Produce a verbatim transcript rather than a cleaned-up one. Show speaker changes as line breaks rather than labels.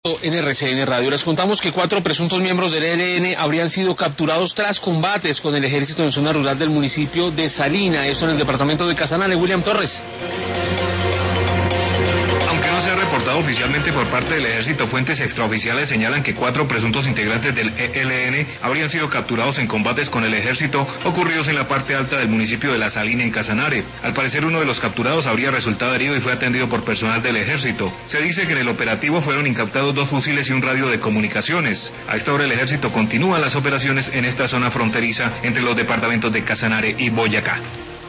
En R C N Radio les contamos que cuatro presuntos miembros del E L N habrían sido capturados tras combates con el ejército en zona rural del municipio de Salina, esto en el departamento de Casanare. William Torres.
Reportado oficialmente por parte del ejército, fuentes extraoficiales señalan que cuatro presuntos integrantes del E L N habrían sido capturados en combates con el ejército ocurridos en la parte alta del municipio de La Salina, en Casanare. Al parecer, uno de los capturados habría resultado herido y fue atendido por personal del ejército. Se dice que en el operativo fueron incautados dos fusiles y un radio de comunicaciones. A esta hora el ejército continúa las operaciones en esta zona fronteriza entre los departamentos de Casanare y Boyacá.